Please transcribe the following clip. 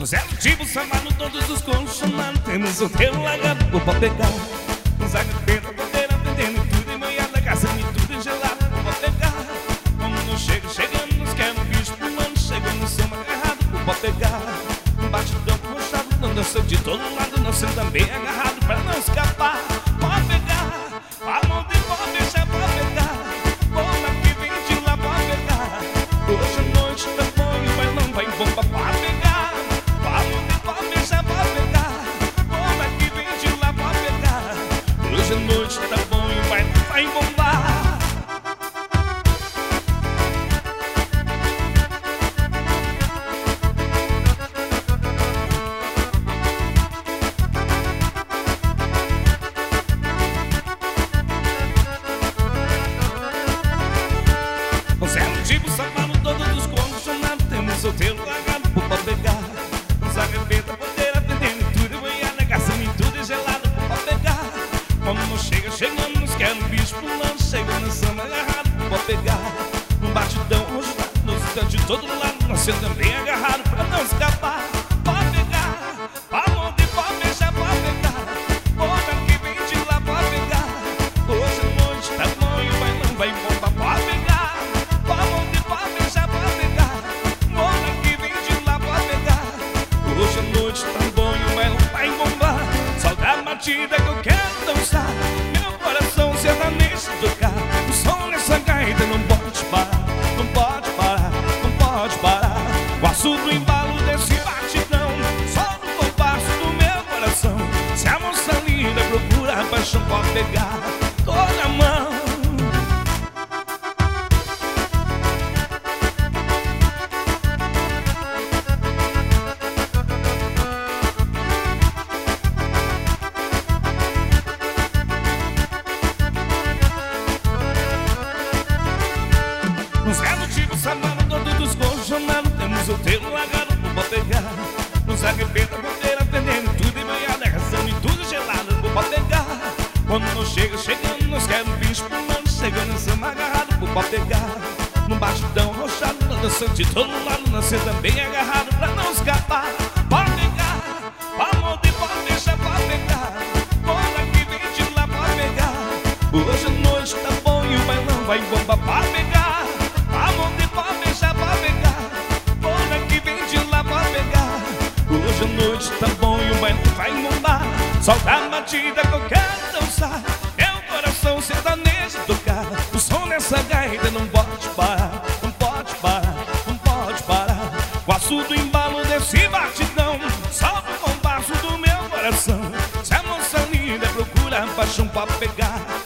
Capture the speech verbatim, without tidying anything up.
Os executivos amados, todos os condicionados. Temos o teu lagado pra pegar. Os arrepentos poder atendendo tudo. E manhã da casa e tudo gelado pra pegar. Como não chega, chegando, nos quer um bicho pulando. Chega no som agarrado pra pegar. Um batidão puxado, não dança de todo lado. Não sendo também agarrado pra não escapar. Pode pegar, a mão de pode deixar pra pegar. Bola que vem de lá pra pegar. Hoje à noite tá bom e vai não vai bomba pra pegar. A mão de pode deixar pra pegar. Bola que vem de lá pra pegar. Hoje à noite tá bom e vai vai bombar. Os executivos safado, todos os condicionados. Temos o teu lagado pra pegar. Os arrebenta poder atendendo tudo. E a negação em tudo é gelado pra pegar. Como não chega, chegando, nos quer um bicho pulando. Chega no samba agarrado pra pegar. Um batidão rojado, nos instantes de todo lado. Nós sendo também agarrado pra não escapar. Pode pegar, a mão de pode deixar pra pegar. Bola que vem de lá pra pegar. Hoje à noite tá bom e o bailão vai bomba pra pegar. Hoje à noite tá bom e o bailão vai bombar. Solta a batida que eu quero dançar. Meu coração sertanejo tocar. O som nessa gaita não pode parar. Não pode parar, não pode parar. Gosto do embalo desse batidão. Só no compasso do meu coração. Se a moça linda procura a paixão, pode pegar. Tô na mão. Nos executivos amados, todos dos condicionados. Temos o teu lagado pra pegar. Nos arrebenta poder atendendo tudo. E manhã da razão e tudo gelado pra pegar. Quando não chega, chegando, nós quer um bicho pulando. Chegando em cima agarrado pra pegar. Num batidão roxado, não dançando de todo lado. Não ser também agarrado pra não escapar. Pode pegar, a mão de pode deixar pra pegar. Bola que vem de lá pra pegar. Hoje à noite tá bom e o bailão vai bomba pra pegar. A mão de pode deixar pra pegar. Bola que vem de lá pra pegar. Hoje à noite tá bom e o bailão vai bombar. Solta a batida que eu quero dançar. Meu coração sertanejo tocar. O som nessa gaita não pode parar. Não pode parar, não pode parar. Gosto do embalo desse batidão. Salve o compasso do meu coração. Se a moça linda procura a paixão pra pegar.